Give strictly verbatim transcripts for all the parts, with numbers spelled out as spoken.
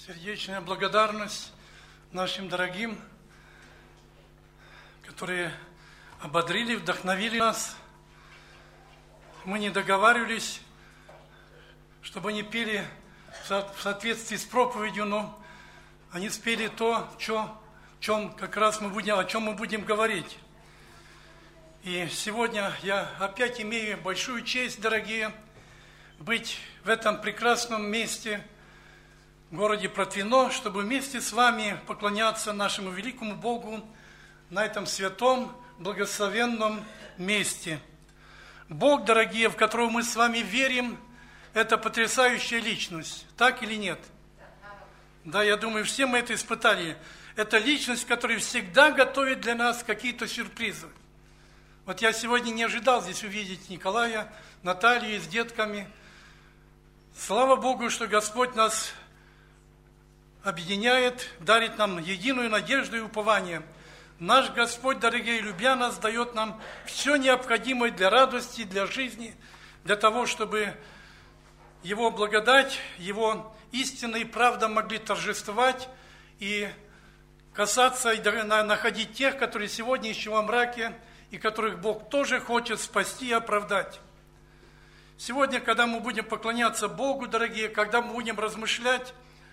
Сердечная благодарность нашим дорогим, которые ободрили, вдохновили нас. Мы не договаривались, чтобы они пели в соответствии с проповедью, но они спели то, о чем как раз мы будем, о чем мы будем говорить. И сегодня я опять имею большую честь, дорогие, быть в этом прекрасном месте, в городе Протвино, чтобы вместе с вами поклоняться нашему великому Богу на этом святом, благословенном месте. Бог, дорогие, в которого мы с вами верим, это потрясающая личность. Так или нет? Да, я думаю, все мы это испытали. Это личность, которая всегда готовит для нас какие-то сюрпризы. Вот я сегодня не ожидал здесь увидеть Николая, Наталью с детками. Слава Богу, что Господь нас объединяет, дарит нам единую надежду и упование. Наш Господь, дорогие, любя нас, дает нам все необходимое для радости, для жизни, для того, чтобы Его благодать, Его истина и правда могли торжествовать и касаться, и находить тех, которые сегодня еще во мраке, и которых Бог тоже хочет спасти и оправдать. Сегодня, когда мы будем поклоняться Богу, дорогие, когда мы будем размышлять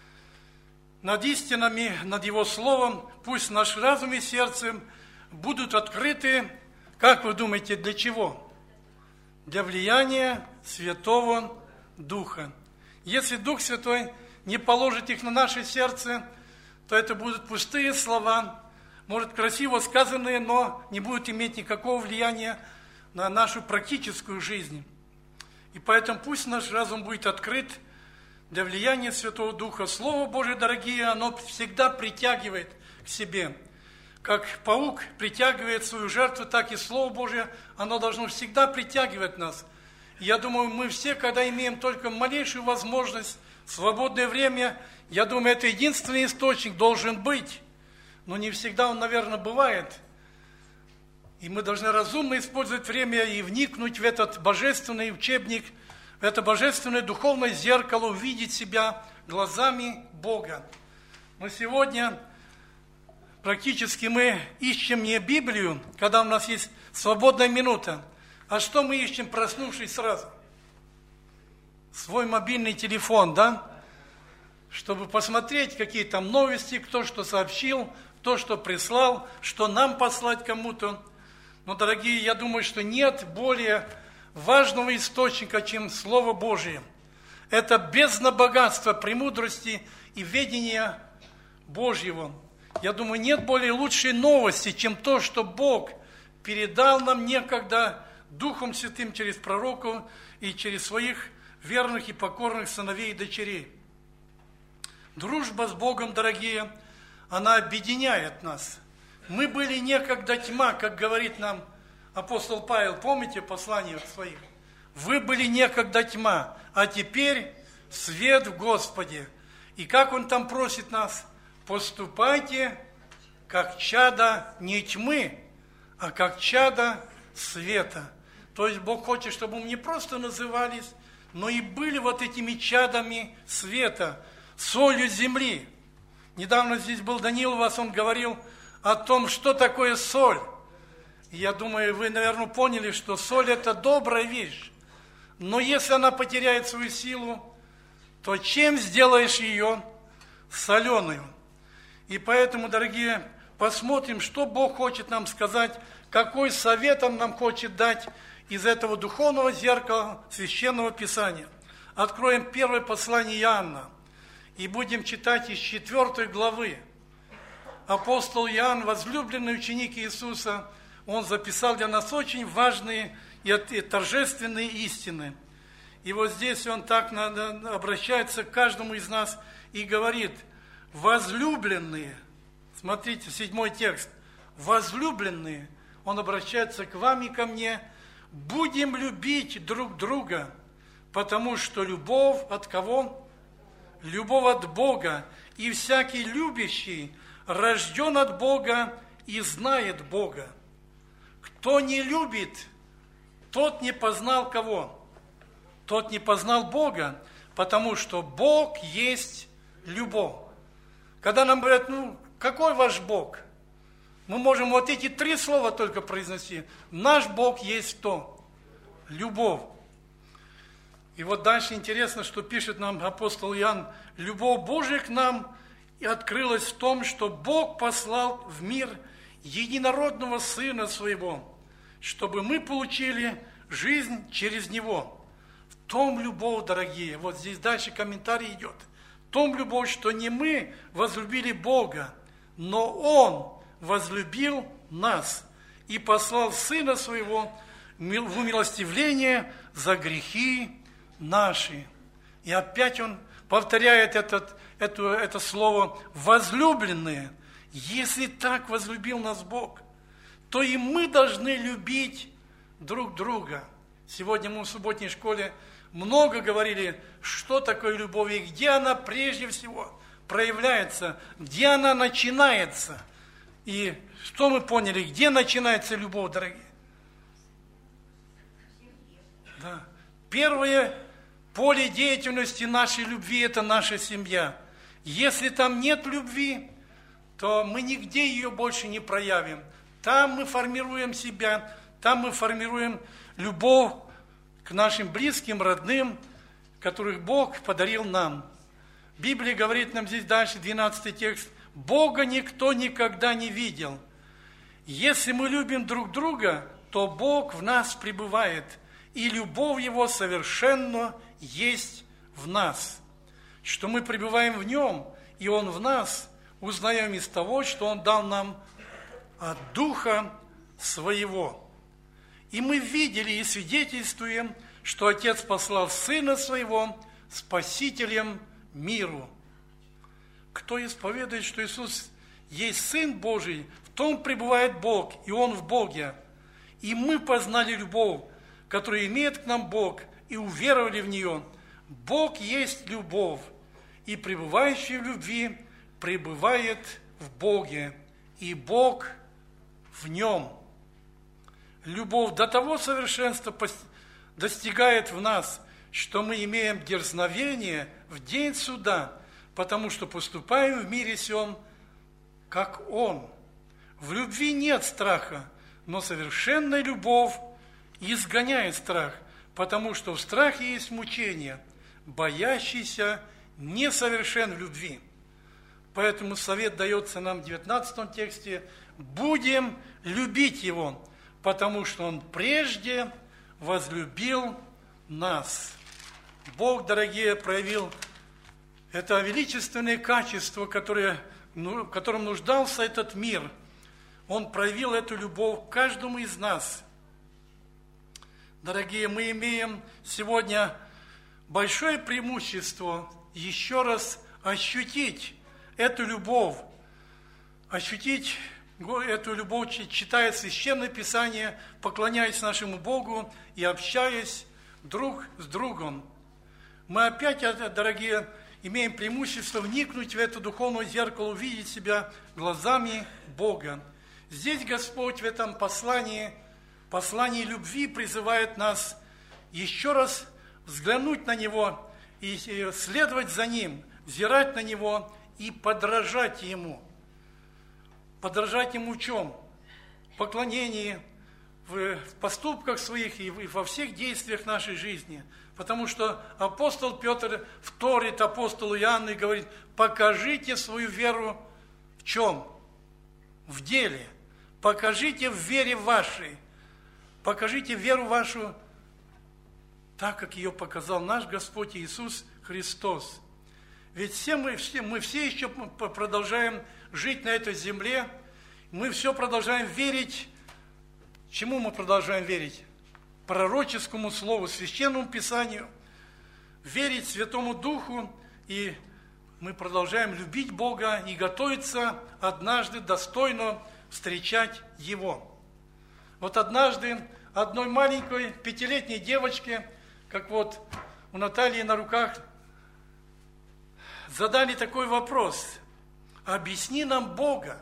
над истинами, над Его Словом, пусть наш разум и сердце будут открыты, как вы думаете, для чего? Для влияния Святого Духа. Если Дух Святой не положит их на наше сердце, то это будут пустые слова, может, красиво сказанные, но не будут иметь никакого влияния на нашу практическую жизнь. И поэтому пусть наш разум будет открыт для влияния Святого Духа. Слово Божие, дорогие, оно всегда притягивает к себе. Как паук притягивает свою жертву, так и Слово Божие, оно должно всегда притягивать нас. И я думаю, мы все, когда имеем только малейшую возможность, свободное время, я думаю, это единственный источник должен быть. Но не всегда он, наверное, бывает. И мы должны разумно использовать время и вникнуть в этот божественный учебник, в это божественное духовное зеркало, увидеть себя глазами Бога. Но сегодня практически мы ищем не Библию, когда у нас есть свободная минута, а что мы ищем, проснувшись сразу? Свой мобильный телефон, да? Чтобы посмотреть, какие там новости, кто что сообщил, кто что прислал, что нам послать кому-то. Но, дорогие, я думаю, что нет более важного источника, чем Слово Божие. Это бездна богатства, премудрости и ведения Божьего. Я думаю, нет более лучшей новости, чем то, что Бог передал нам некогда Духом Святым через пророков и через своих верных и покорных сыновей и дочерей. Дружба с Богом, дорогие, она объединяет нас. Мы были некогда тьма, как говорит нам апостол Павел, помните послание своих? Вы были некогда тьма, а теперь свет в Господе. И как он там просит нас? Поступайте, как чада не тьмы, а как чада света. То есть Бог хочет, чтобы мы не просто назывались, но и были вот этими чадами света, солью земли. Недавно здесь был Даниил у вас, он говорил о том, что такое соль. Я думаю, вы, наверное, поняли, что соль – это добрая вещь. Но если она потеряет свою силу, то чем сделаешь ее соленую? И поэтому, дорогие, посмотрим, что Бог хочет нам сказать, какой совет Он нам хочет дать из этого духовного зеркала Священного Писания. Откроем первое послание Иоанна и будем читать из четвертой главы. Апостол Иоанн, возлюбленный ученик Иисуса, он записал для нас очень важные и торжественные истины. И вот здесь он так обращается к каждому из нас и говорит: возлюбленные, смотрите, седьмой текст, возлюбленные, он обращается к вам и ко мне, будем любить друг друга, потому что любовь от кого? Любовь от Бога, и всякий любящий рожден от Бога и знает Бога. Кто не любит, тот не познал кого? Тот не познал Бога, потому что Бог есть любовь. Когда нам говорят, ну, какой ваш Бог? Мы можем вот эти три слова только произнести. Наш Бог есть кто? Любовь. И вот дальше интересно, что пишет нам апостол Иоанн. Любовь Божия к нам и открылась в том, что Бог послал в мир единородного Сына Своего, чтобы мы получили жизнь через Него. В том любовь, дорогие, вот здесь дальше комментарий идет. В том любовь, что не мы возлюбили Бога, но Он возлюбил нас и послал Сына Своего в умилостивление за грехи наши. И опять он повторяет этот, это, это слово «возлюбленные». Если так возлюбил нас Бог, то и мы должны любить друг друга. Сегодня мы в субботней школе много говорили, что такое любовь и где она прежде всего проявляется, где она начинается. И что мы поняли, где начинается любовь, дорогие? Да. Первое поле деятельности нашей любви – это наша семья. Если там нет любви, то мы нигде ее больше не проявим. Там мы формируем себя, там мы формируем любовь к нашим близким, родным, которых Бог подарил нам. Библия говорит нам здесь дальше, двенадцатый текст, «Бога никто никогда не видел. Если мы любим друг друга, то Бог в нас пребывает, и любовь Его совершенно есть в нас. Что мы пребываем в Нем, и Он в нас, узнаем из того, что Он дал нам от Духа Своего. И мы видели и свидетельствуем, что Отец послал Сына Своего Спасителем миру». Кто исповедует, что Иисус есть Сын Божий, в том пребывает Бог, и Он в Боге. И мы познали любовь, которую имеет к нам Бог, и уверовали в нее. Бог есть любовь, и пребывающий в любви пребывает в Боге, и Бог в нем. Любовь до того совершенства достигает в нас, что мы имеем дерзновение в день суда, потому что поступаем в мире сем, как Он. В любви нет страха, но совершенная любовь изгоняет страх, потому что в страхе есть мучение, боящийся несовершен в любви. Поэтому совет дается нам в девятнадцатом тексте: будем любить Его, потому что Он прежде возлюбил нас. Бог, дорогие, проявил это величественное качество, которое, ну, в котором нуждался этот мир. Он проявил эту любовь к каждому из нас. Дорогие, мы имеем сегодня большое преимущество еще раз ощутить эту любовь, ощутить эту любовь, читая Священное Писание, поклоняясь нашему Богу и общаясь друг с другом. Мы опять, дорогие, имеем преимущество вникнуть в это духовное зеркало, увидеть себя глазами Бога. Здесь Господь в этом послании, послании любви призывает нас еще раз взглянуть на Него и следовать за Ним, взирать на Него и подражать Ему. Подражать Ему в чем? В поклонении, в поступках своих и во всех действиях нашей жизни. Потому что апостол Петр вторит апостолу Иоанну и говорит: покажите свою веру в чем? В деле. Покажите в вере вашей. Покажите веру вашу так, как ее показал наш Господь Иисус Христос. Ведь все мы, все, мы все еще продолжаем жить на этой земле, мы все продолжаем верить. Чему мы продолжаем верить? Пророческому слову, Священному Писанию, верить Святому Духу, и мы продолжаем любить Бога и готовиться однажды достойно встречать Его. Вот однажды одной маленькой пятилетней девочке, как вот у Натальи на руках, задали такой вопрос: объясни нам Бога.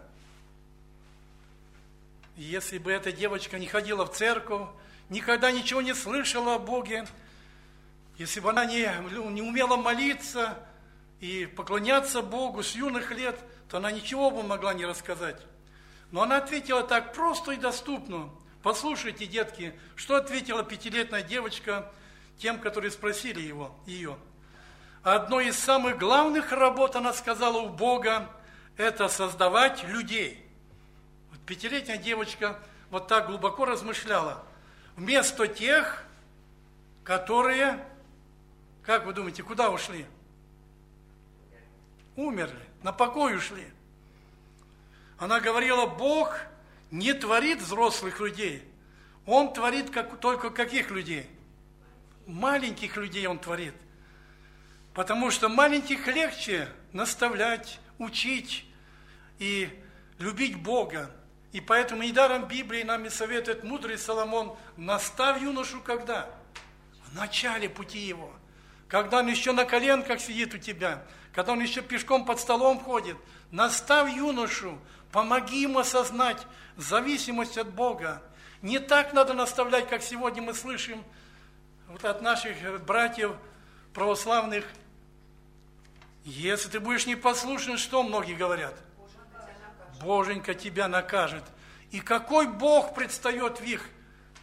И если бы эта девочка не ходила в церковь, никогда ничего не слышала о Боге, если бы она не, не умела молиться и поклоняться Богу с юных лет, то она ничего бы могла не рассказать. Но она ответила так просто и доступно. Послушайте, детки, что ответила пятилетняя девочка тем, которые спросили его, ее. Одной из самых главных работ, она сказала, у Бога – это создавать людей. Вот пятилетняя девочка вот так глубоко размышляла. Вместо тех, которые, как вы думаете, куда ушли? Умерли, на покой ушли. Она говорила, Бог не творит взрослых людей. Он творит как, только каких людей? Маленьких людей Он творит. Потому что маленьких легче наставлять, учить и любить Бога. И поэтому недаром Библия нам и советует мудрый Соломон, наставь юношу когда? В начале пути его. Когда он еще на коленках сидит у тебя, когда он еще пешком под столом ходит, наставь юношу, помоги ему осознать зависимость от Бога. Не так надо наставлять, как сегодня мы слышим вот от наших братьев православных. Если ты будешь непослушен, что многие говорят? Боженька тебя накажет. И какой Бог предстает в их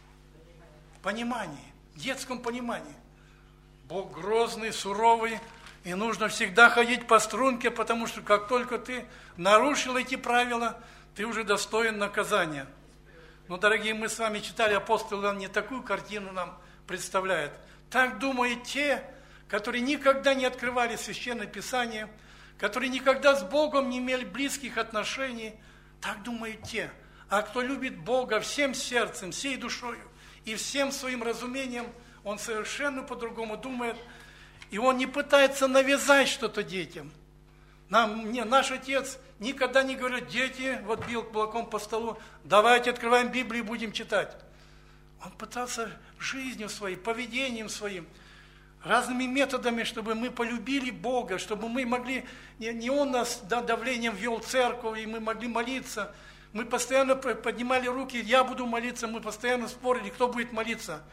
понимании, детском понимании? Бог грозный, суровый, и нужно всегда ходить по струнке, потому что как только ты нарушил эти правила, ты уже достоин наказания. Но, дорогие, мы с вами читали, апостол Иоанн не такую картину нам представляет. Так думают те, которые никогда не открывали Священное Писание, которые никогда с Богом не имели близких отношений. Так думают те. А кто любит Бога всем сердцем, всей душою и всем своим разумением, он совершенно по-другому думает, и он не пытается навязать что-то детям. Нам, не, наш отец никогда не говорит, дети, вот бил кулаком по столу, давайте открываем Библию и будем читать. Он пытался жизнью своей, поведением своим, разными методами, чтобы мы полюбили Бога, чтобы мы могли, не, не Он нас да, давлением ввел в церковь, и мы могли молиться. Мы постоянно поднимали руки, я буду молиться, мы постоянно спорили, кто будет молиться.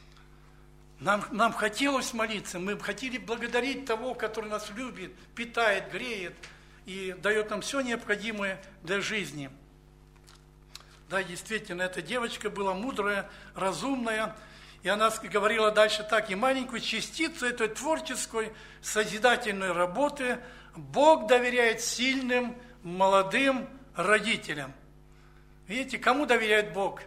Нам, нам хотелось молиться, мы хотели благодарить того, который нас любит, питает, греет и дает нам все необходимое для жизни. Да, действительно, эта девочка была мудрая, разумная, и она говорила дальше так, и маленькую частицу этой творческой, созидательной работы Бог доверяет сильным, молодым родителям. Видите, кому доверяет Бог?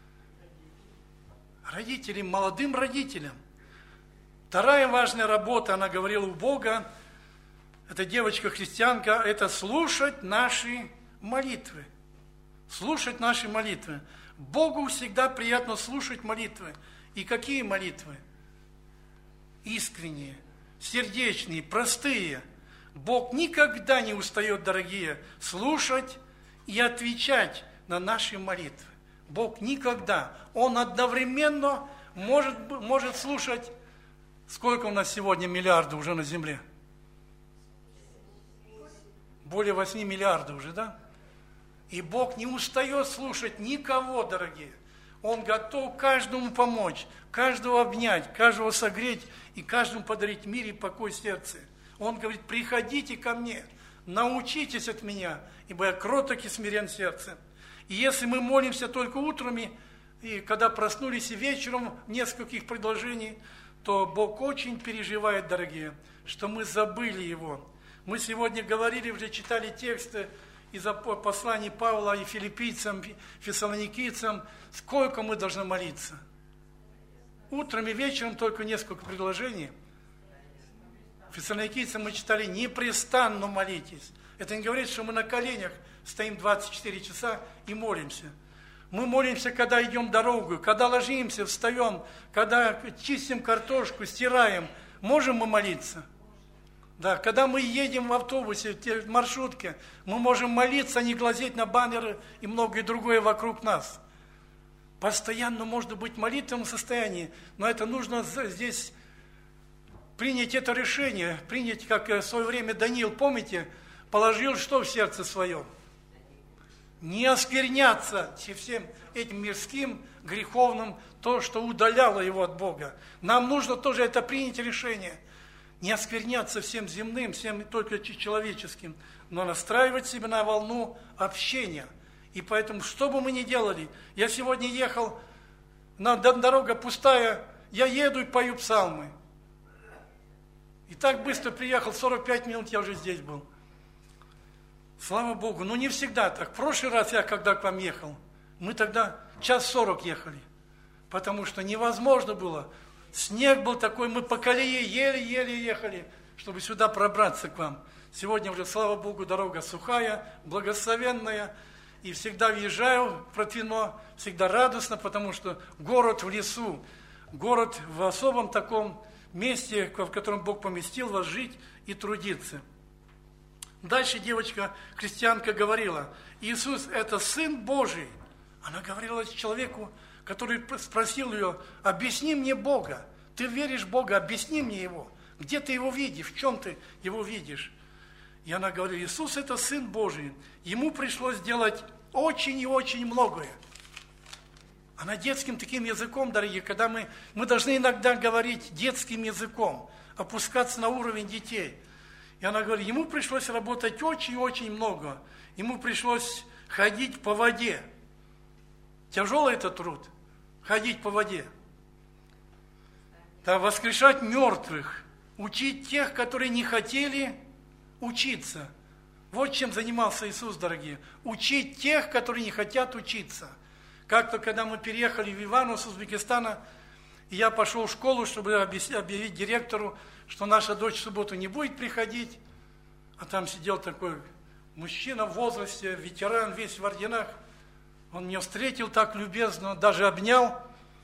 Родителям, молодым родителям. Вторая важная работа, она говорила у Бога, эта девочка-христианка, это слушать наши молитвы. Слушать наши молитвы. Богу всегда приятно слушать молитвы. И какие молитвы? Искренние, сердечные, простые. Бог никогда не устает, дорогие, слушать и отвечать на наши молитвы. Бог никогда. Он одновременно может, может слушать. Сколько у нас сегодня миллиардов уже на земле? Более восьми миллиардов уже, да? И Бог не устает слушать никого, дорогие. Он готов каждому помочь, каждого обнять, каждого согреть и каждому подарить мир и покой сердца. Он говорит, приходите ко мне, научитесь от меня, ибо я кроток и смирен сердцем. И если мы молимся только утрами, и когда проснулись и вечером, нескольких предложений, то Бог очень переживает, дорогие, что мы забыли Его. Мы сегодня говорили, уже читали тексты из посланий Павла и филиппийцам, фессалоникийцам, сколько мы должны молиться. Утром и вечером только несколько предложений. Фессалоникийцам мы читали, непрестанно молитесь. Это не говорит, что мы на коленях стоим двадцать четыре часа и молимся. Мы молимся, когда идем дорогу, когда ложимся, встаем, когда чистим картошку, стираем. Можем мы молиться? Да, когда мы едем в автобусе, в маршрутке, мы можем молиться, а не глазеть на баннеры и многое другое вокруг нас. Постоянно можно быть в молитвенном состоянии, но это нужно здесь принять это решение, принять, как в свое время Даниил, помните, положил что в сердце своем? Не оскверняться всем этим мирским, греховным, то, что удаляло его от Бога. Нам нужно тоже это принять решение. не оскверняться всем земным, всем только человеческим, но настраивать себя на волну общения. И поэтому, что бы мы ни делали, я сегодня ехал, на, дорога пустая, я еду и пою псалмы. И так быстро приехал, сорок пять минут я уже здесь был. Слава Богу, но не всегда так. В прошлый раз я, когда к вам ехал, мы тогда час сорок ехали, потому что невозможно было. Снег был такой, мы по колее еле-еле ехали, чтобы сюда пробраться к вам. Сегодня уже, слава Богу, дорога сухая, благословенная. И всегда въезжаю в Протвино, всегда радостно, потому что город в лесу, город в особом таком месте, в котором Бог поместил вас жить и трудиться. Дальше девочка, христианка, говорила, Иисус – это Сын Божий. Она говорила человеку, который спросил ее, объясни мне Бога. Ты веришь в Бога, объясни мне Его. Где ты Его видишь, в чем ты Его видишь? И она говорит, Иисус – это Сын Божий. Ему пришлось сделать очень и очень многое. Она детским таким языком, дорогие, когда мы, мы должны иногда говорить детским языком, опускаться на уровень детей. И она говорит, ему пришлось работать очень-очень много. Ему пришлось ходить по воде. Тяжелый это труд, ходить по воде. Да, воскрешать мертвых, учить тех, которые не хотели учиться. Вот чем занимался Иисус, дорогие. Учить тех, которые не хотят учиться. Как-то, когда мы переехали в Иваново с Узбекистана, я пошел в школу, чтобы объявить директору, что наша дочь в субботу не будет приходить. А там сидел такой мужчина в возрасте, ветеран, весь в орденах. Он меня встретил так любезно, даже обнял.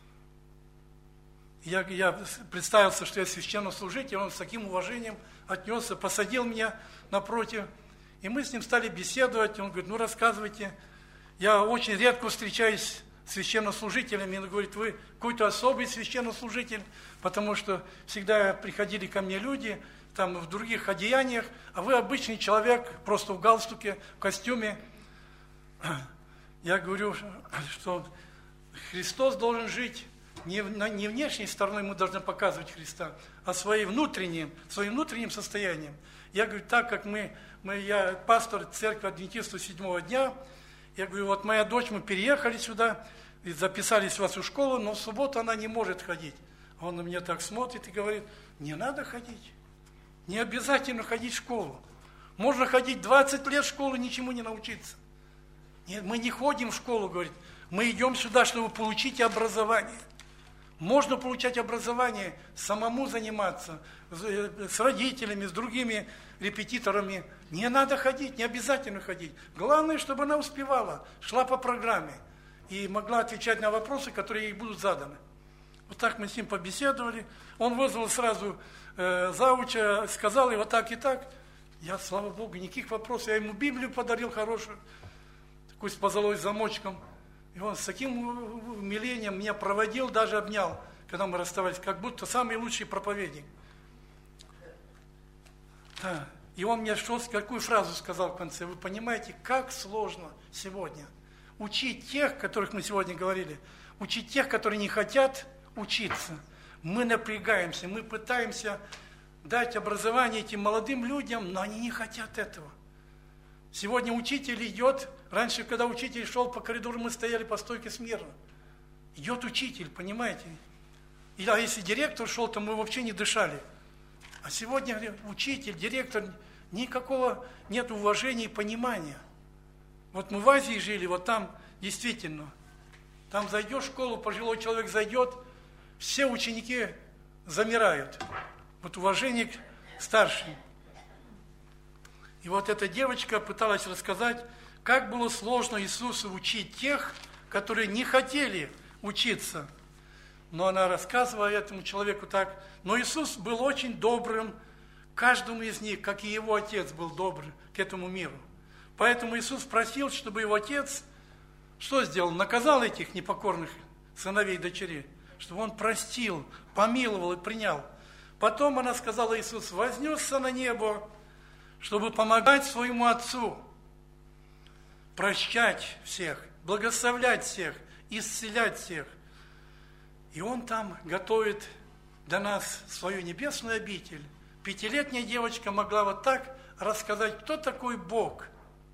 Я, я представился, что я священнослужитель, он с таким уважением отнесся, посадил меня напротив. И мы с ним стали беседовать. Он говорит, ну рассказывайте. Я очень редко встречаюсь с священнослужителями. Он говорит, вы какой-то особый священнослужитель, потому что всегда приходили ко мне люди, там в других одеяниях, а вы обычный человек, просто в галстуке, в костюме. Я говорю, что Христос должен жить не, не внешней стороной, мы должны показывать Христа, а своим внутренним, своим внутренним состоянием. Я говорю, так как мы, мы я пастор церкви адвентистов седьмого дня, я говорю, вот моя дочь, мы переехали сюда, и записались в вашу школу, но в субботу она не может ходить. Он на меня так смотрит и говорит, не надо ходить, не обязательно ходить в школу. Можно ходить двадцать лет в школу, ничему не научиться. Нет, мы не ходим в школу, говорит, мы идем сюда, чтобы получить образование. Можно получать образование, самому заниматься, с родителями, с другими репетиторами. Не надо ходить, не обязательно ходить. Главное, чтобы она успевала, шла по программе и могла отвечать на вопросы, которые ей будут заданы. Вот так мы с ним побеседовали. Он вызвал сразу э, зауча, сказал и вот так и так. Я, слава Богу, никаких вопросов. Я ему Библию подарил хорошую, такую с позолой замочком. И он с таким умилением меня проводил, даже обнял, когда мы расставались, как будто самый лучший проповедник. Да. И он мне что, какую фразу сказал в конце. Вы понимаете, как сложно сегодня учить тех, которых мы сегодня говорили, учить тех, которые не хотят учиться. Мы напрягаемся, мы пытаемся дать образование этим молодым людям, но они не хотят этого. Сегодня учитель идет, раньше, когда учитель шел по коридору, мы стояли по стойке смирно. Идет учитель, понимаете? И, а если директор шел, то мы вообще не дышали. А сегодня учитель, директор, никакого нет уважения и понимания. Вот мы в Азии жили, вот там действительно, там зайдешь в школу, пожилой человек зайдет, все ученики замирают. Вот уважение к старшим. И вот эта девочка пыталась рассказать, как было сложно Иисусу учить тех, которые не хотели учиться. Но она рассказывала этому человеку так. Но Иисус был очень добрым к каждому из них, как и его отец был добр к этому миру. Поэтому Иисус просил, чтобы его отец, что сделал? Наказал этих непокорных сыновей и дочерей, чтобы он простил, помиловал и принял. Потом она сказала, Иисус вознесся на небо, чтобы помогать своему Отцу, прощать всех, благословлять всех, исцелять всех. И Он там готовит для нас свою небесную обитель, Пятилетняя девочка могла вот так рассказать, кто такой Бог.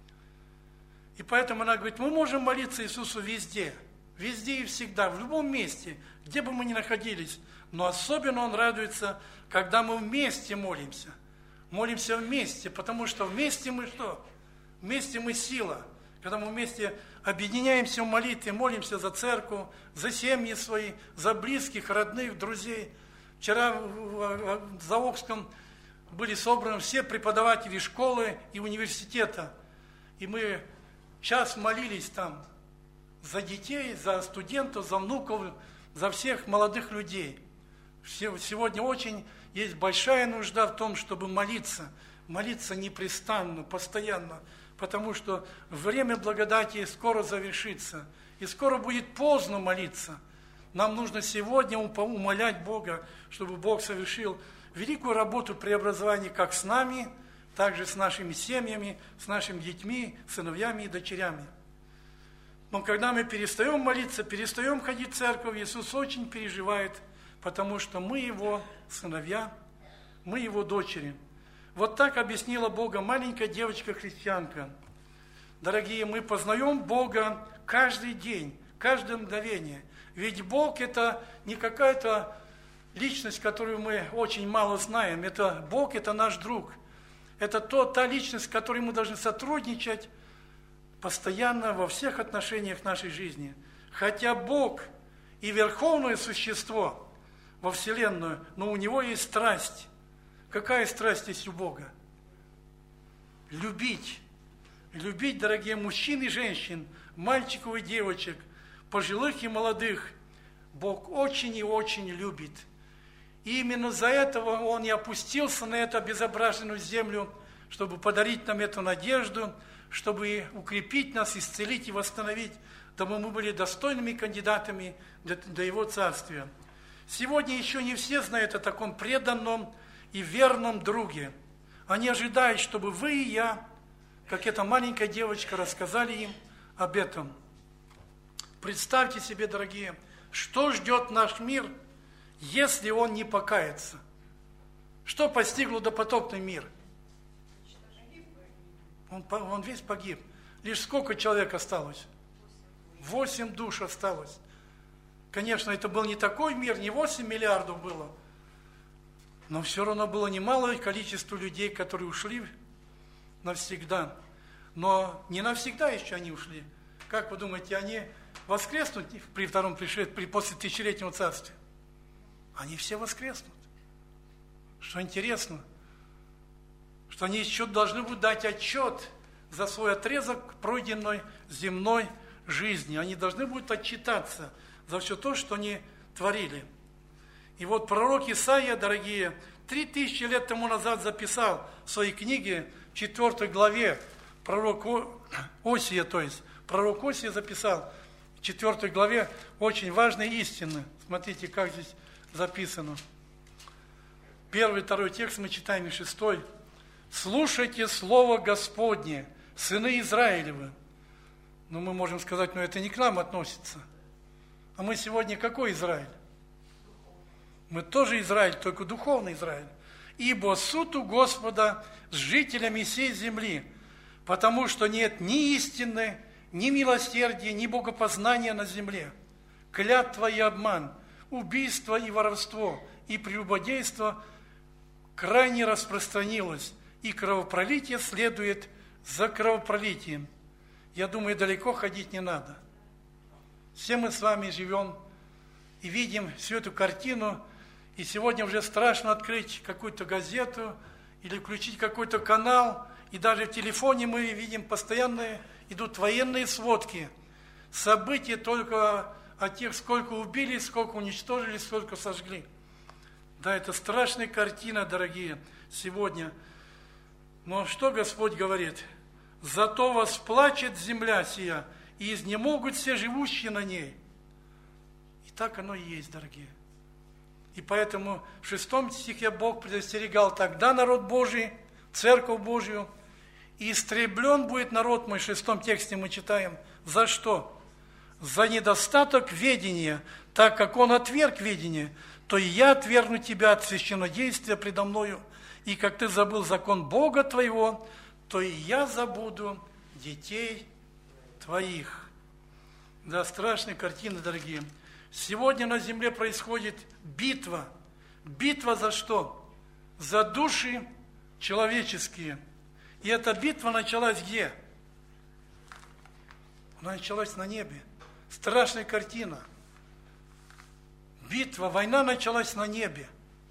И поэтому она говорит, мы можем молиться Иисусу везде, везде и всегда, в любом месте, где бы мы ни находились. Но особенно Он радуется, когда мы вместе молимся. Молимся вместе, потому что вместе мы что? Вместе мы сила. Когда мы вместе объединяемся в молитве, молимся за церковь, за семьи свои, за близких, родных, друзей. Вчера в Заокском были собраны все преподаватели школы и университета. И мы час молились там за детей, за студентов, за внуков, за всех молодых людей. Сегодня очень есть большая нужда в том, чтобы молиться, молиться непрестанно, постоянно, потому что время благодати скоро завершится, и скоро будет поздно молиться. Нам нужно сегодня умолять Бога, чтобы Бог совершил великую работу преобразования как с нами, так же с нашими семьями, с нашими детьми, сыновьями и дочерями. Но когда мы перестаем молиться, перестаем ходить в церковь, Иисус очень переживает, потому что мы Его сыновья, мы Его дочери. Вот так объяснила Бога маленькая девочка-христианка. Дорогие, мы познаем Бога каждый день, каждое мгновение. Ведь Бог – это не какая-то личность, которую мы очень мало знаем. Это Бог – это наш друг. Это то, та личность, с которой мы должны сотрудничать постоянно во всех отношениях нашей жизни. Хотя Бог и верховное существо во Вселенную, но у Него есть страсть. Какая страсть есть у Бога? Любить. Любить, дорогие мужчин и женщин, мальчиков и девочек, пожилых и молодых. Бог очень и очень любит. И именно за этого Он и опустился на эту обезображенную землю, чтобы подарить нам эту надежду, чтобы укрепить нас, исцелить и восстановить, дабы мы были достойными кандидатами для, для Его Царствия. Сегодня еще не все знают о таком преданном и верном друге. Они ожидают, чтобы вы и я, как эта маленькая девочка, рассказали им об этом. Представьте себе, дорогие, что ждет наш мир, если он не покается. Что постигло допотопный мир? Он, он весь погиб. Лишь сколько человек осталось? Восемь душ осталось. Конечно, это был не такой мир, не восемь миллиардов было, но все равно было немалое количество людей, которые ушли навсегда. Но не навсегда еще они ушли. Как вы думаете, они воскреснут при втором пришествии, после тысячелетнего царствия? Они все воскреснут. Что интересно, что они еще должны будут дать отчет за свой отрезок пройденной земной жизни. Они должны будут отчитаться за все то, что они творили. И вот пророк Исаия, дорогие, три тысячи лет тому назад записал в своей книге, в четвёртой главе, пророк Осия, то есть, пророк Осия записал в четвёртой главе очень важные истины. Смотрите, как здесь записано. Первый, второй текст мы читаем, и шестой. «Слушайте слово Господне, сыны Израилевы». Ну, мы можем сказать, но это не к нам относится. А мы сегодня какой Израиль? Мы тоже Израиль, только духовный Израиль. «Ибо суд у Господа с жителями сей земли, потому что нет ни истины, ни милосердия, ни богопознания на земле. Клятва и обман, убийство и воровство, и прелюбодейство крайне распространилось, и кровопролитие следует за кровопролитием». Я думаю, далеко ходить не надо. Все мы с вами живем и видим всю эту картину, и сегодня уже страшно открыть какую-то газету или включить какой-то канал, и даже в телефоне мы видим постоянно идут военные сводки, события только о тех, сколько убили, сколько уничтожили, сколько сожгли. Да, это страшная картина, дорогие, сегодня. Но что Господь говорит? «Зато восплачет земля сия, и изнемогут все живущие на ней». И так оно и есть, дорогие. И поэтому в шестом стихе Бог предостерегал: «Тогда народ Божий, церковь Божию, и истреблен будет народ мой». В шестом тексте мы читаем. За что? За недостаток ведения, так как он отверг ведение, то и я отвергну тебя от священнодействия предо мною, И как ты забыл закон Бога твоего, то и я забуду детей твоих. Да, страшные картины, дорогие. Сегодня на земле происходит битва. Битва за что? За души человеческие. И эта битва началась где? Она началась на небе. Страшная картина. Битва, война началась на небе.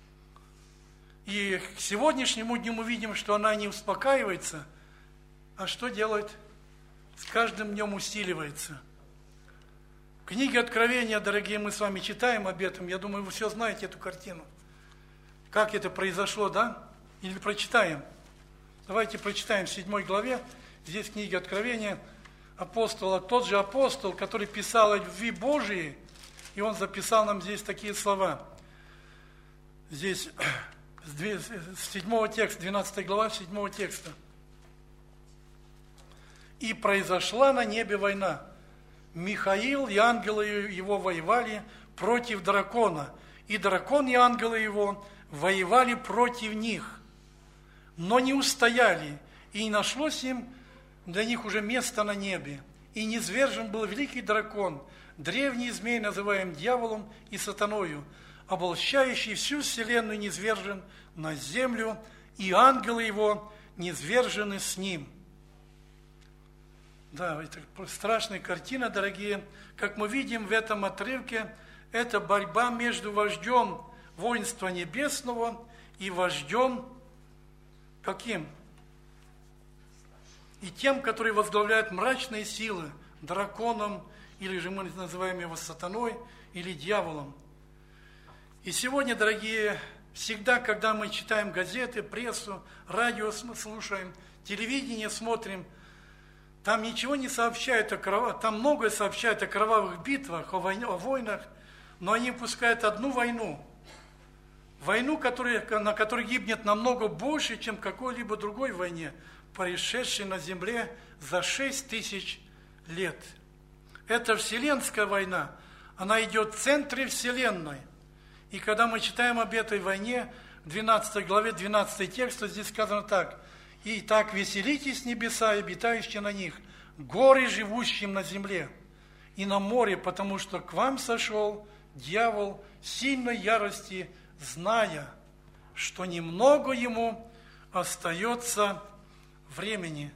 И к сегодняшнему дню мы видим, что она не успокаивается, а что делает? С каждым днем усиливается. В книге Откровения, дорогие, мы с вами читаем об этом. Я думаю, вы все знаете эту картину. Как это произошло, да? Или прочитаем? Давайте прочитаем в седьмой главе, здесь в книге Откровения, апостола, тот же апостол, который писал о любви Божией, и он записал нам здесь такие слова. Здесь с седьмого текста, двенадцатая глава, седьмого текста. «И произошла на небе война. Михаил и ангелы его воевали против дракона, и дракон и ангелы его воевали против них, но не устояли, и не нашлось им для них уже места на небе. И низвержен был великий дракон, древний змей, называем дьяволом и сатаною, обольщающий всю вселенную, низвержен на землю, и ангелы его низвержены с ним». Да, это страшная картина, дорогие. Как мы видим в этом отрывке, это борьба между вождем воинства небесного и вождем каким? И тем, который возглавляет мрачные силы, драконом, или же мы называем его сатаной, или дьяволом. И сегодня, дорогие, всегда, когда мы читаем газеты, прессу, радио слушаем, телевидение смотрим, там ничего не сообщают о кровавых, там многое сообщают о кровавых битвах, о, войне, о войнах, но они пускают одну войну. Войну, которая, на которой гибнет намного больше, чем в какой-либо другой войне, происшедшей на земле за шесть тысяч лет. Это Вселенская война, она идет в центре Вселенной. И когда мы читаем об этой войне, в двенадцатой главе, двенадцатый текст, здесь сказано так: «И так веселитесь небеса и обитающие на них, горы, живущим на земле, и на море, потому что к вам сошел дьявол сильной ярости, зная, что немного ему остается времени».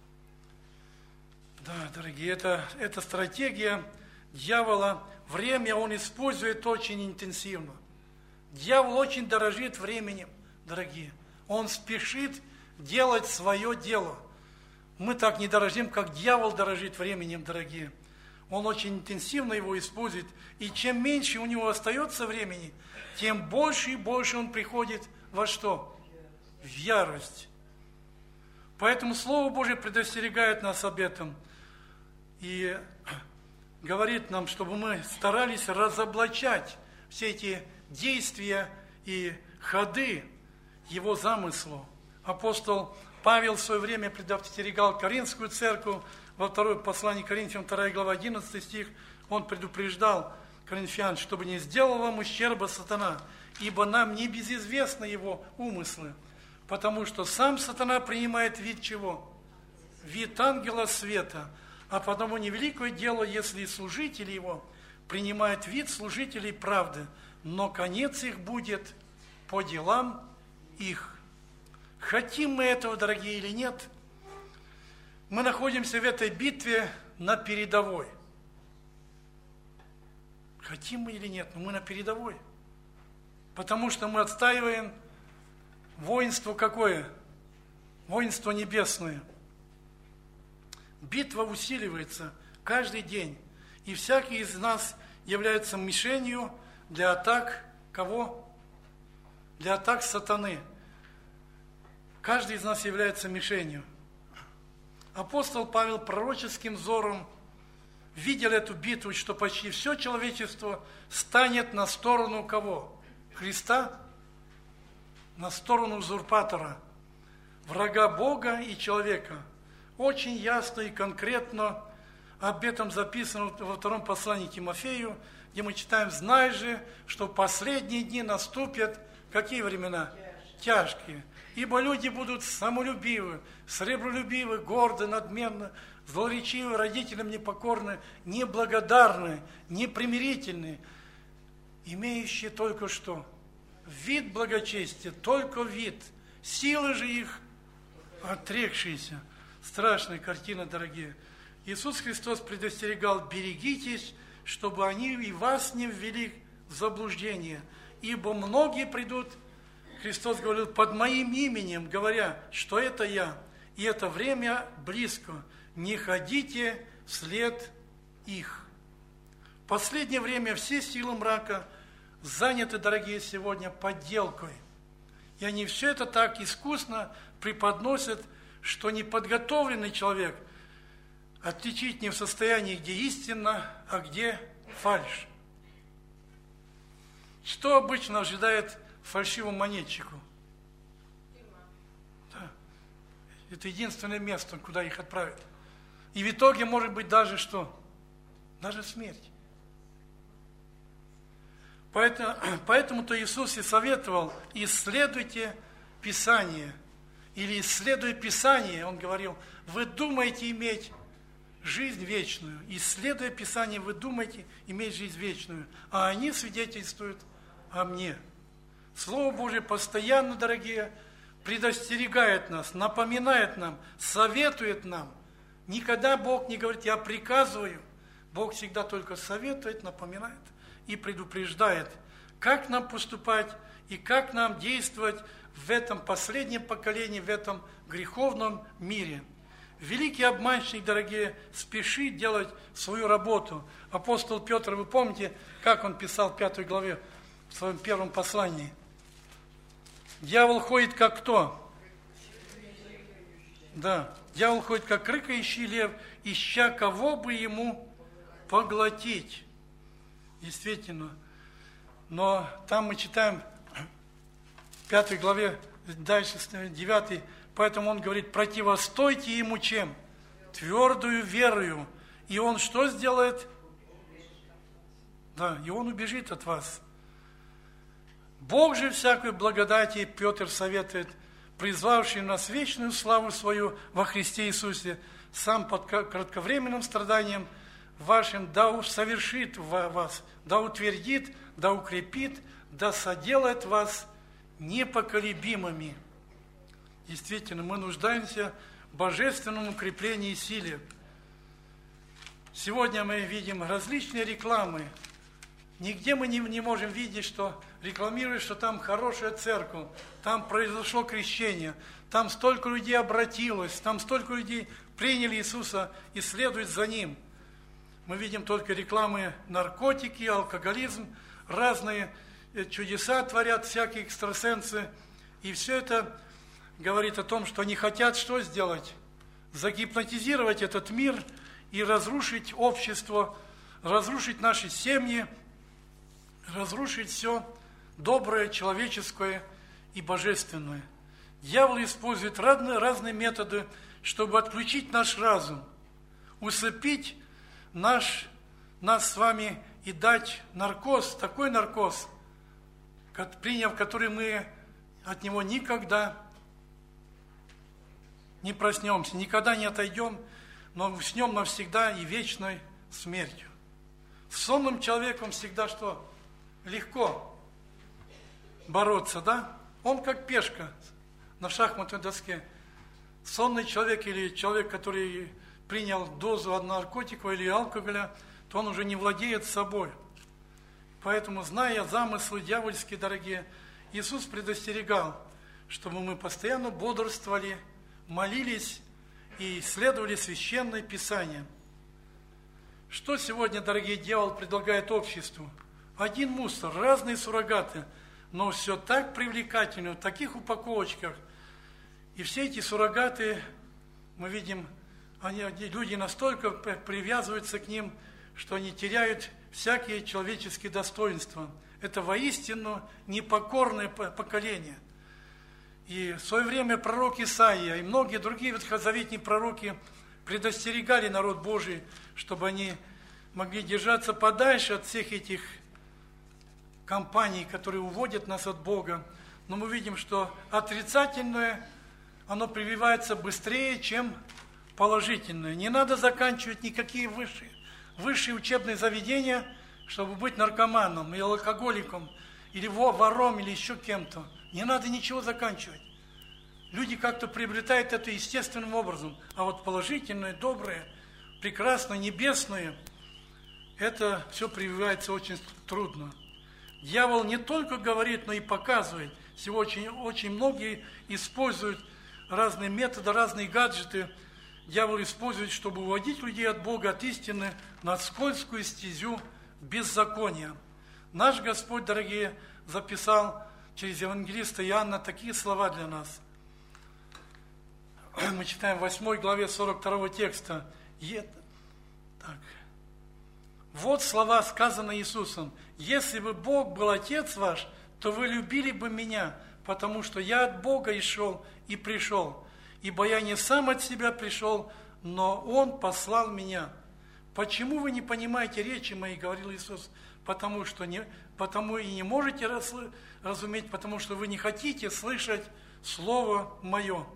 Да, дорогие, это, это стратегия дьявола. Время он использует очень интенсивно. Дьявол очень дорожит временем, дорогие. Он спешит делать свое дело. Мы так не дорожим, как дьявол дорожит временем, дорогие. Он очень интенсивно его использует. И чем меньше у него остается времени, тем больше и больше он приходит во что? В ярость. Поэтому Слово Божие предостерегает нас об этом. И говорит нам, чтобы мы старались разоблачать все эти действия и ходы его замыслу. Апостол Павел в свое время предостерегал Коринфскую церковь, во втором послании к Коринфянам, вторая глава, одиннадцатый стих, он предупреждал коринфян, чтобы не сделал вам ущерба сатана, ибо нам не безизвестны его умыслы, потому что сам сатана принимает вид чего? Вид ангела света, а потому невеликое дело, если и служители его принимают вид служителей правды, но конец их будет по делам их. Хотим мы этого, дорогие, или нет, мы находимся в этой битве на передовой. Хотим мы или нет, но мы на передовой. Потому что мы отстаиваем воинство какое? Воинство небесное. Битва усиливается каждый день. И всякий из нас является мишенью для атак кого? Для атак сатаны. Каждый из нас является мишенью. Апостол Павел пророческим взором видел эту битву, что почти все человечество станет на сторону кого? Христа? На сторону узурпатора, врага Бога и человека. Очень ясно и конкретно об этом записано во втором послании к Тимофею, где мы читаем: «Знай же, что в последние дни наступят какие времена? Тяжкие. Ибо люди будут самолюбивы, сребролюбивы, горды, надменны, злоречивы, родителям непокорны, неблагодарны, непримирительны, имеющие только что вид благочестия, только вид, силы же их отрекшиеся. Страшная картина, дорогие. Иисус Христос предостерегал: берегитесь, чтобы они и вас не ввели в заблуждение, ибо многие придут, Христос говорил, под моим именем, говоря, что это я, и это время близко, не ходите вслед их. В последнее время все силы мрака заняты, дорогие, сегодня подделкой. И они все это так искусно преподносят, что неподготовленный человек отличить не в состоянии, где истина, а где фальшь. Что обычно ожидает фальшивому монетчику? Да. Это единственное место, куда их отправят. И в итоге может быть даже что? Даже смерть. Поэтому, поэтому-то Иисус и советовал: исследуйте Писание. Или исследуя Писание, Он говорил, вы думаете иметь жизнь вечную. Исследуя Писание, вы думаете иметь жизнь вечную. А они свидетельствуют о мне. Слово Божие постоянно, дорогие, предостерегает нас, напоминает нам, советует нам. Никогда Бог не говорит, я приказываю. Бог всегда только советует, напоминает и предупреждает, как нам поступать и как нам действовать в этом последнем поколении, в этом греховном мире. Великий обманщик, дорогие, спешит делать свою работу. Апостол Петр, вы помните, как он писал в пятой главе в своем первом послании? Дьявол ходит как кто? Да, дьявол ходит как рыкающий лев, ища кого бы ему поглотить. Действительно. Но там мы читаем в пятой главе, дальше девятой, поэтому он говорит, противостойте ему чем? Твердую верою. И он что сделает? Да, и он убежит от вас. Бог же всякой благодати, Петр советует, призвавший нас вечную славу свою во Христе Иисусе, сам под кратковременным страданием вашим, да совершит вас, да утвердит, да укрепит, да соделает вас непоколебимыми. Действительно, мы нуждаемся в божественном укреплении и силе. Сегодня мы видим различные рекламы. Нигде мы не, не можем видеть, что рекламируют, что там хорошая церковь, там произошло крещение, там столько людей обратилось, там столько людей приняли Иисуса и следуют за Ним. Мы видим только рекламы наркотики, алкоголизм, разные чудеса творят всякие экстрасенсы. И все это говорит о том, что они хотят что сделать? Загипнотизировать этот мир и разрушить общество, разрушить наши семьи, разрушить все доброе, человеческое и божественное. Дьявол использует разные, разные методы, чтобы отключить наш разум, усыпить наш, нас с вами и дать наркоз, такой наркоз, приняв который мы от него никогда не проснемся, никогда не отойдем, но уснем навсегда и вечной смертью. С сонным человеком всегда что? Легко бороться, да? Он как пешка на шахматной доске. Сонный человек или человек, который принял дозу наркотика или алкоголя, то он уже не владеет собой. Поэтому, зная замыслы дьявольские, дорогие, Иисус предостерегал, чтобы мы постоянно бодрствовали, молились и исследовали Священное Писание. Что сегодня, дорогие, дьявол предлагает обществу? Один мусор, разные суррогаты, но все так привлекательно, в таких упаковочках. И все эти суррогаты, мы видим, они, люди настолько привязываются к ним, что они теряют всякие человеческие достоинства. Это воистину непокорное поколение. И в свое время пророк Исаия и многие другие ветхозаветные пророки предостерегали народ Божий, чтобы они могли держаться подальше от всех этих компаний, которые уводят нас от Бога. но мы видим, что отрицательное, оно прививается быстрее, чем положительное. Не надо заканчивать никакие высшие, высшие учебные заведения, чтобы быть наркоманом или алкоголиком, или вором, или еще кем-то. Не надо ничего заканчивать. Люди как-то приобретают это естественным образом. А вот положительное, доброе, прекрасное, небесное, это все прививается очень трудно. Дьявол не только говорит, но и показывает. Сегодня очень, очень многие используют разные методы, разные гаджеты. Дьявол использует, чтобы уводить людей от Бога, от истины, на скользкую стезю беззакония. Наш Господь, дорогие, записал через евангелиста Иоанна такие слова для нас. Мы читаем в восьмой главе сорок второго текста. Так. Вот слова, сказанные Иисусом. «Если бы Бог был Отец ваш, то вы любили бы Меня, потому что Я от Бога и шел, и пришел. Ибо Я не сам от себя пришел, но Он послал Меня». Почему вы не понимаете речи моей, говорил Иисус? Потому что не, потому и не можете разуметь, потому что вы не хотите слышать Слово Мое.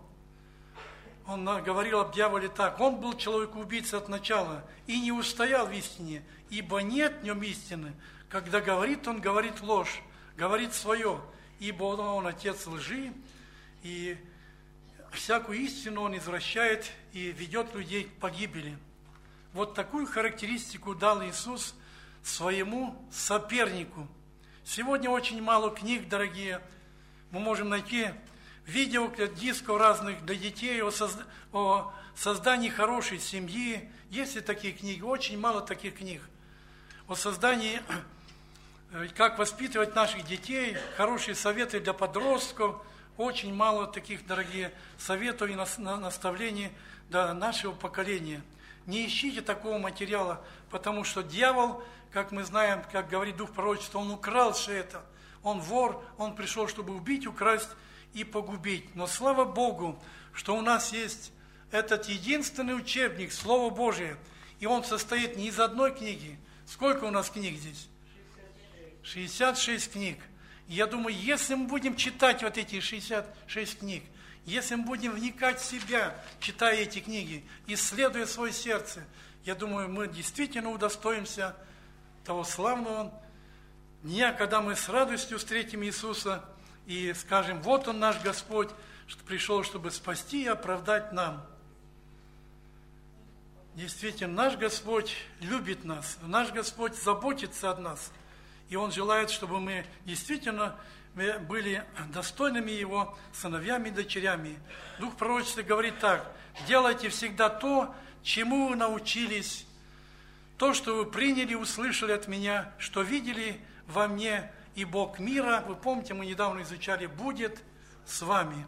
Он говорил об дьяволе так: он был человек-убийца от начала и не устоял в истине, ибо нет в нем истины. Когда говорит, он говорит ложь, говорит свое, ибо он отец лжи, и всякую истину он извращает и ведет людей к погибели. Вот такую характеристику дал Иисус своему сопернику. Сегодня очень мало книг, дорогие. Мы можем найти видео, дисков разных для детей о, созда... о создании хорошей семьи. Есть ли такие книги? Очень мало таких книг. О создании, как воспитывать наших детей, хорошие советы для подростков. Очень мало таких, дорогие, советов и наставлений для нашего поколения. Не ищите такого материала, потому что дьявол, как мы знаем, как говорит Дух пророчества, он украл все это. Он вор, он пришел, чтобы убить, украсть и погубить. Но слава Богу, что у нас есть этот единственный учебник, Слово Божие, и он состоит не из одной книги. Сколько у нас книг здесь? шестьдесят шесть книг. И я думаю, если мы будем читать вот эти шестьдесят шесть книг, если мы будем вникать в себя, читая эти книги, исследуя свое сердце, я думаю, мы действительно удостоимся того славного дня, когда мы с радостью встретим Иисуса и скажем: вот Он наш Господь, что пришел, чтобы спасти и оправдать нам. Действительно, наш Господь любит нас, наш Господь заботится о нас, и Он желает, чтобы мы действительно были достойными Его сыновьями и дочерями. Дух пророчества говорит так: делайте всегда то, чему вы научились, то, что вы приняли, услышали от меня, что видели во мне, и Бог мира, вы помните, мы недавно изучали, будет с вами.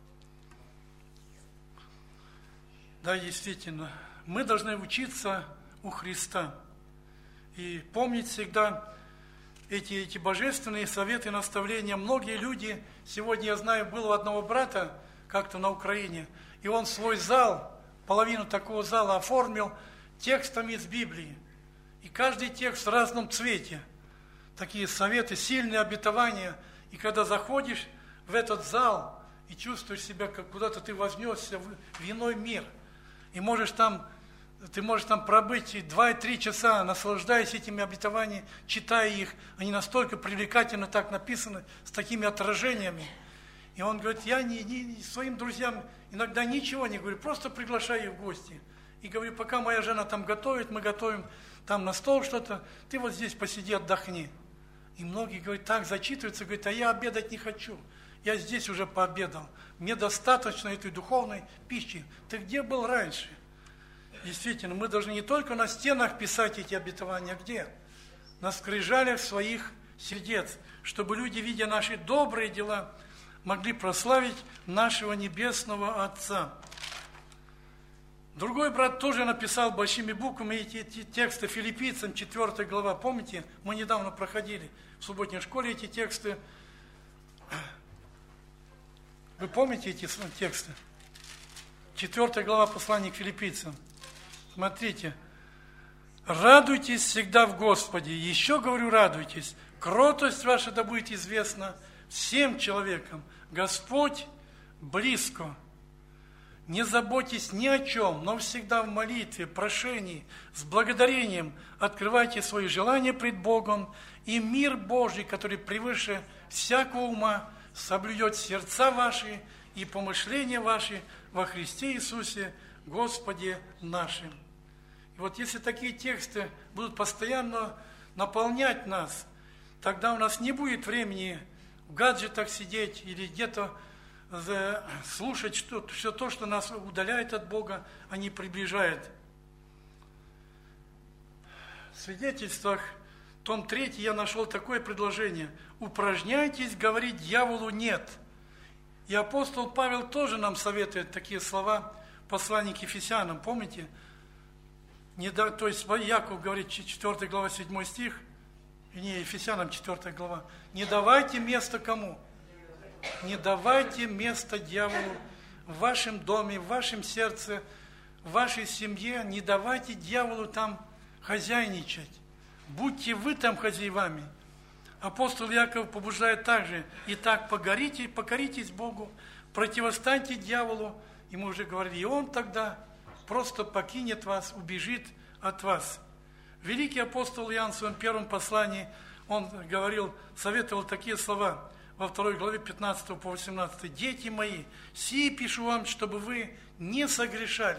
Да, действительно, мы должны учиться у Христа и помнить всегда эти, эти божественные советы и наставления. Многие люди, сегодня я знаю, был у одного брата как-то на Украине, и он свой зал, половину такого зала оформил текстами из Библии. И каждый текст в разном цвете. Такие советы, сильные обетования. И когда заходишь в этот зал и чувствуешь себя, как куда-то ты вознесся в иной мир, и можешь там, ты можешь там пробыть два-три часа, наслаждаясь этими обетованиями, читая их. Они настолько привлекательно так написаны, с такими отражениями. И он говорит: я не, не, своим друзьям иногда ничего не говорю, просто приглашаю их в гости. И говорю: пока моя жена там готовит, мы готовим там на стол что-то, ты вот здесь посиди, отдохни. И многие, говорят, так зачитываются, говорят: а я обедать не хочу, я здесь уже пообедал, мне достаточно этой духовной пищи. Ты где был раньше? Действительно, мы должны не только на стенах писать эти обетования, а где? На скрижалях своих сердец, чтобы люди, видя наши добрые дела, могли прославить нашего Небесного Отца. Другой брат тоже написал большими буквами эти, эти тексты Филиппийцам, четвёртая глава. Помните, мы недавно проходили в субботней школе эти тексты. Вы помните эти тексты? четвёртая глава послания к Филиппийцам. Смотрите. «Радуйтесь всегда в Господе». Еще говорю, радуйтесь. «Кротость ваша да будет известна всем человекам: Господь близко. Не заботьтесь ни о чем, но всегда в молитве, прошении, с благодарением открывайте свои желания пред Богом, и мир Божий, который превыше всякого ума, соблюдет сердца ваши и помышления ваши во Христе Иисусе, Господе нашим. И вот если такие тексты будут постоянно наполнять нас, тогда у нас не будет времени в гаджетах сидеть или где-то слушать что, все то, что нас удаляет от Бога, а не приближает. В свидетельствах, том третий, я нашел такое предложение: упражняйтесь говорить дьяволу «нет». И апостол Павел тоже нам советует такие слова в послании к Ефесянам, помните? Не да, то есть Яков говорит, четвёртая глава, седьмой стих, не, Ефесянам четвёртая глава: не давайте место кому? Не давайте место дьяволу в вашем доме, в вашем сердце, в вашей семье. Не давайте дьяволу там хозяйничать. Будьте вы там хозяевами. Апостол Яков побуждает также: итак, покорите, покоритесь Богу, противостаньте дьяволу. И мы уже говорили, и он тогда просто покинет вас, убежит от вас. Великий апостол Иоанн в своем первом послании, он говорил, советовал такие слова во второй главе пятнадцатого по восемнадцатый: «Дети мои, сии пишу вам, чтобы вы не согрешали.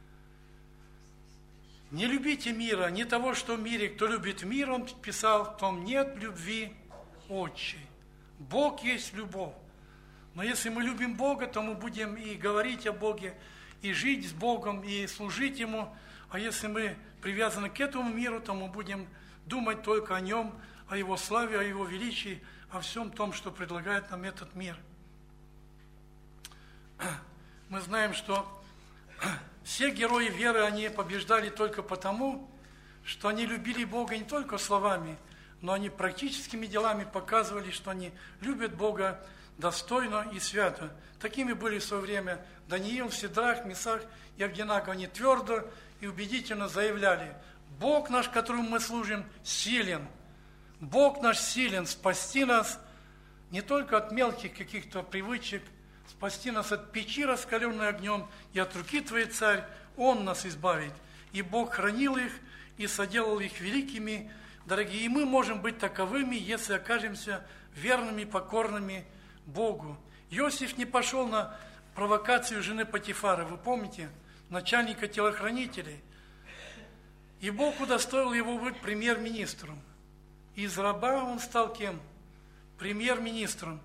Не любите мира, не того, что в мире. Кто любит мир, он писал, в том нет любви отчей». Бог есть любовь. Но если мы любим Бога, то мы будем и говорить о Боге, и жить с Богом, и служить Ему. А если мы привязаны к этому миру, то мы будем думать только о Нем, о Его славе, о Его величии, о всем том, что предлагает нам этот мир. Мы знаем, что все герои веры, они побеждали только потому, что они любили Бога не только словами, но они практическими делами показывали, что они любят Бога достойно и свято. Такими были в свое время Даниил, Сидрах, Месах и Авденаго. Они твердо и убедительно заявляли: Бог наш, которому мы служим, силен. Бог наш силен спасти нас не только от мелких каких-то привычек, спасти нас от печи, раскаленной огнем, и от руки Твоей, Царь, Он нас избавит. И Бог хранил их и соделал их великими, дорогие. И мы можем быть таковыми, если окажемся верными, покорными Богу. Иосиф не пошел на провокацию жены Потифара, вы помните, начальника телохранителей. И Бог удостоил его быть премьер-министром. Из раба он стал кем? Премьер-министром.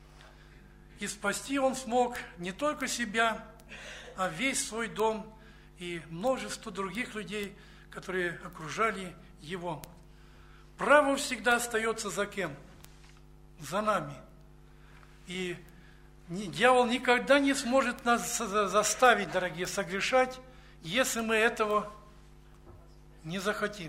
И спасти он смог не только себя, а весь свой дом и множество других людей, которые окружали его. Право всегда остается за кем? За нами. И дьявол никогда не сможет нас заставить, дорогие, согрешать, если мы этого не захотим.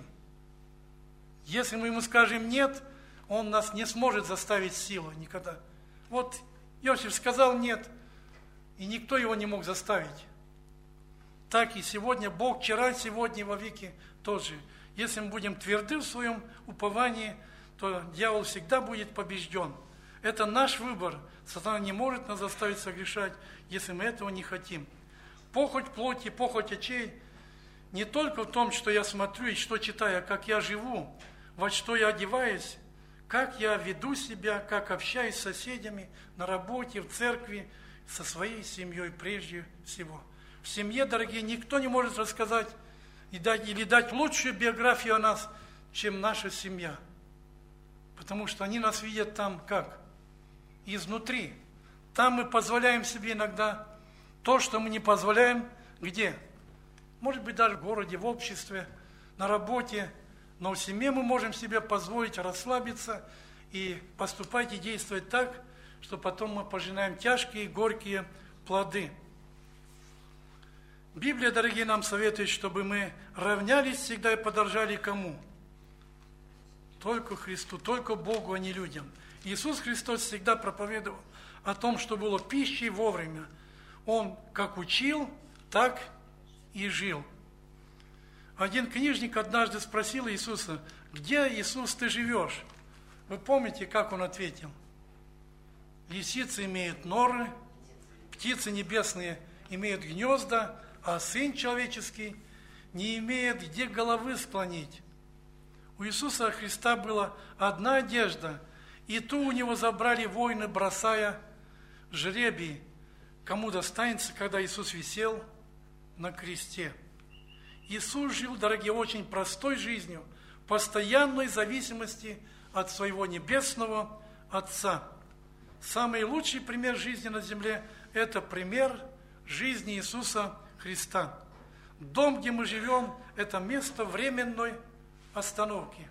Если мы ему скажем «нет», он нас не сможет заставить силой никогда. Вот Иосиф сказал «нет», и никто его не мог заставить. Так и сегодня Бог вчера, сегодня и во веки тот же. Если мы будем тверды в своем уповании, то дьявол всегда будет побежден. Это наш выбор. Сатана не может нас заставить согрешать, если мы этого не хотим. Похоть плоти, похоть очей не только в том, что я смотрю и что читаю, а как я живу, во что я одеваюсь, как я веду себя, как общаюсь с соседями, на работе, в церкви, со своей семьей прежде всего. В семье, дорогие, никто не может рассказать и дать, или дать лучшую биографию о нас, чем наша семья. Потому что они нас видят там как? Изнутри. Там мы позволяем себе иногда то, что мы не позволяем где? Может быть, даже в городе, в обществе, на работе. Но в семье мы можем себе позволить расслабиться и поступать и действовать так, что потом мы пожинаем тяжкие, горькие плоды. Библия, дорогие, нам советует, чтобы мы равнялись всегда и подражали кому? Только Христу, только Богу, а не людям. Иисус Христос всегда проповедовал о том, что было пищей вовремя. Он как учил, так и жил. Один книжник однажды спросил Иисуса: где, Иисус, ты живешь? Вы помните, как он ответил? лисицы имеют норы, птицы небесные имеют гнезда, а Сын Человеческий не имеет где головы склонить. У Иисуса Христа была одна одежда, и ту у Него забрали воины, бросая жребий, кому достанется, когда Иисус висел на кресте. Иисус жил, дорогие, очень простой жизнью, постоянной зависимости от своего небесного Отца. Самый лучший пример жизни на земле – это пример жизни Иисуса Христа. Дом, где мы живем, это место временной остановки.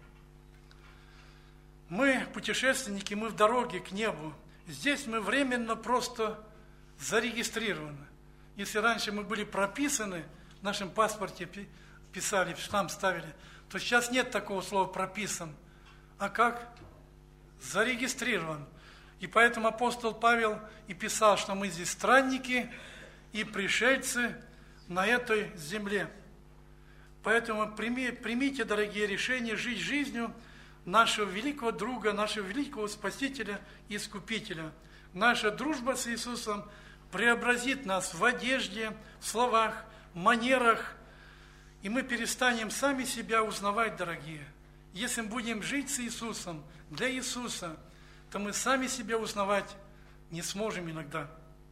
Мы путешественники, мы в дороге к небу. Здесь мы временно просто зарегистрированы. Если раньше мы были прописаны, в нашем паспорте писали, штамп ставили, то сейчас нет такого слова «прописан», а как «зарегистрирован». И поэтому апостол Павел и писал, что мы здесь странники и пришельцы на этой земле. Поэтому прими, примите, дорогие, решение жить жизнью нашего великого друга, нашего великого Спасителя и Искупителя. Наша дружба с Иисусом преобразит нас в одежде, в словах, в манерах, и мы перестанем сами себя узнавать, дорогие. Если мы будем жить с Иисусом, для Иисуса, то мы сами себя узнавать не сможем иногда.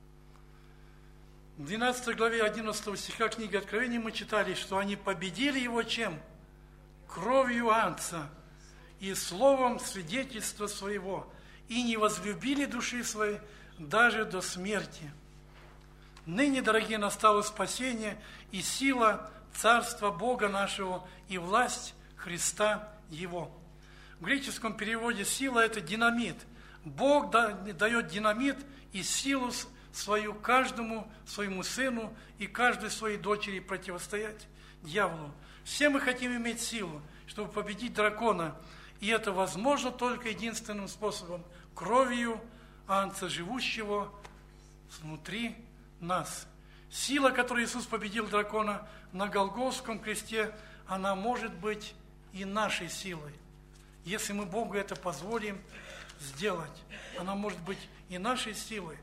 В двенадцатой главе одиннадцатого стиха книги Откровения мы читали, что они победили его чем? Кровью Агнца и словом свидетельства своего, и не возлюбили души своей даже до смерти. Ныне, дорогие, настало спасение и сила Царства Бога нашего и власть Христа Его. В греческом переводе сила – это динамит. Бог дает динамит и силу свою каждому своему сыну и каждой своей дочери противостоять дьяволу. Все мы хотим иметь силу, чтобы победить дракона. И это возможно только единственным способом – кровью Агнца, живущего внутри нас. Сила, которой Иисус победил дракона на Голгофском кресте, она может быть и нашей силой. Если мы Богу это позволим сделать, она может быть и нашей силой.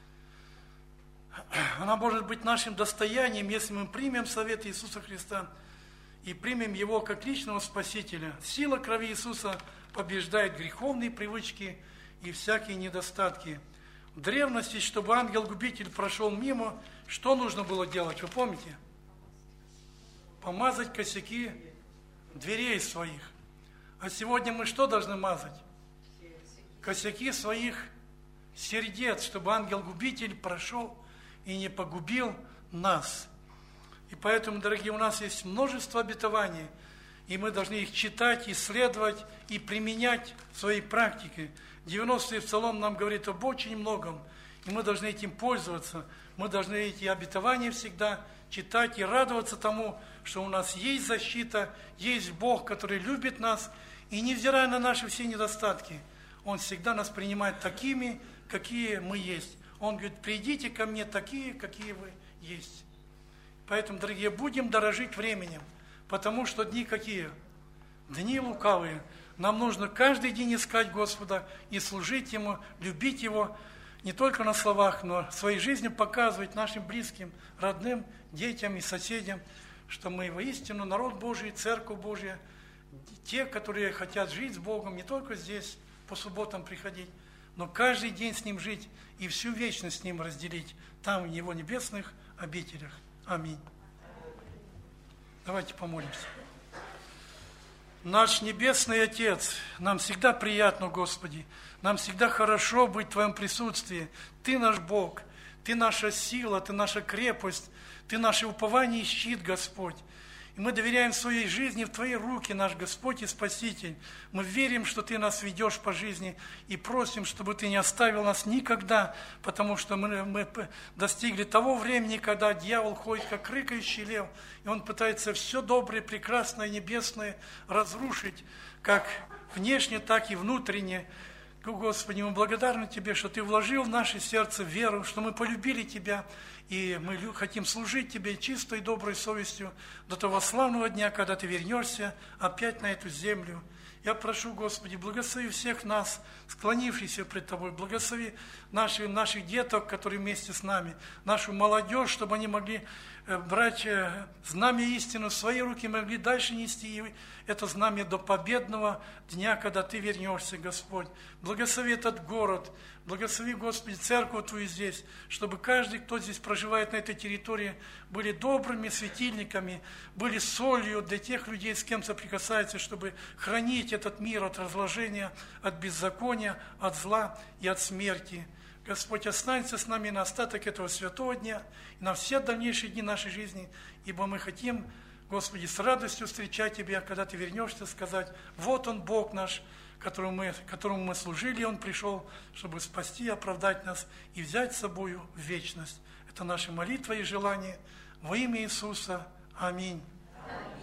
Она может быть нашим достоянием, если мы примем совет Иисуса Христа и примем Его как личного Спасителя. Сила крови Иисуса побеждает греховные привычки и всякие недостатки. В древности, чтобы ангел-губитель прошел мимо, что нужно было делать, вы помните? Помазать косяки дверей своих. А сегодня мы что должны мазать? Косяки своих сердец, чтобы ангел-губитель прошел и не погубил нас. И поэтому, дорогие, у нас есть множество обетований, и мы должны их читать, исследовать и применять в своей практике. девяностый Псалом нам говорит об очень многом, и мы должны этим пользоваться. Мы должны эти обетования всегда читать и радоваться тому, что у нас есть защита, есть Бог, который любит нас, и невзирая на наши все недостатки, Он всегда нас принимает такими, какие мы есть. Он говорит: придите ко мне такие, какие вы есть. Поэтому, дорогие, будем дорожить временем, потому что дни какие? Дни лукавые. Нам нужно каждый день искать Господа и служить Ему, любить Его, не только на словах, но своей жизнью показывать нашим близким, родным, детям и соседям, что мы воистину народ Божий, Церковь Божья, те, которые хотят жить с Богом, не только здесь, по субботам приходить, но каждый день с Ним жить и всю вечность с Ним разделить, там, в Его небесных обителях. Аминь. Давайте помолимся. Наш Небесный Отец, нам всегда приятно, Господи, нам всегда хорошо быть в Твоем присутствии. Ты наш Бог, Ты наша сила, Ты наша крепость, Ты наше упование и щит, Господь. И мы доверяем своей жизни в Твои руки, наш Господь и Спаситель. Мы верим, что Ты нас ведешь по жизни и просим, чтобы Ты не оставил нас никогда, потому что мы, мы достигли того времени, когда дьявол ходит, как рыкающий лев, и он пытается все доброе, прекрасное, небесное разрушить, как внешне, так и внутренне. Господи, мы благодарны Тебе, что Ты вложил в наше сердце веру, что мы полюбили Тебя, и мы хотим служить Тебе чистой и доброй совестью до того славного дня, когда Ты вернешься опять на эту землю. Я прошу, Господи, благослови всех нас, склонившихся пред Тобой, благослови наших, наших деток, которые вместе с нами, нашу молодежь, чтобы они могли брать знамя истины в свои руки, могли дальше нести это знамя до победного дня, когда Ты вернешься, Господь. Благослови этот город, благослови, Господи, церковь Твою здесь, чтобы каждый, кто здесь проживает на этой территории, были добрыми светильниками, были солью для тех людей, с кем соприкасается, чтобы хранить этот мир от разложения, от беззакония, от зла и от смерти. Господь, останься с нами на остаток этого святого дня и на все дальнейшие дни нашей жизни, ибо мы хотим, Господи, с радостью встречать Тебя, когда Ты вернешься, сказать: вот Он, Бог наш, которому мы, которому мы служили, и Он пришел, чтобы спасти, оправдать нас и взять с собою в вечность. Это наша молитва и желание во имя Иисуса. Аминь. Аминь.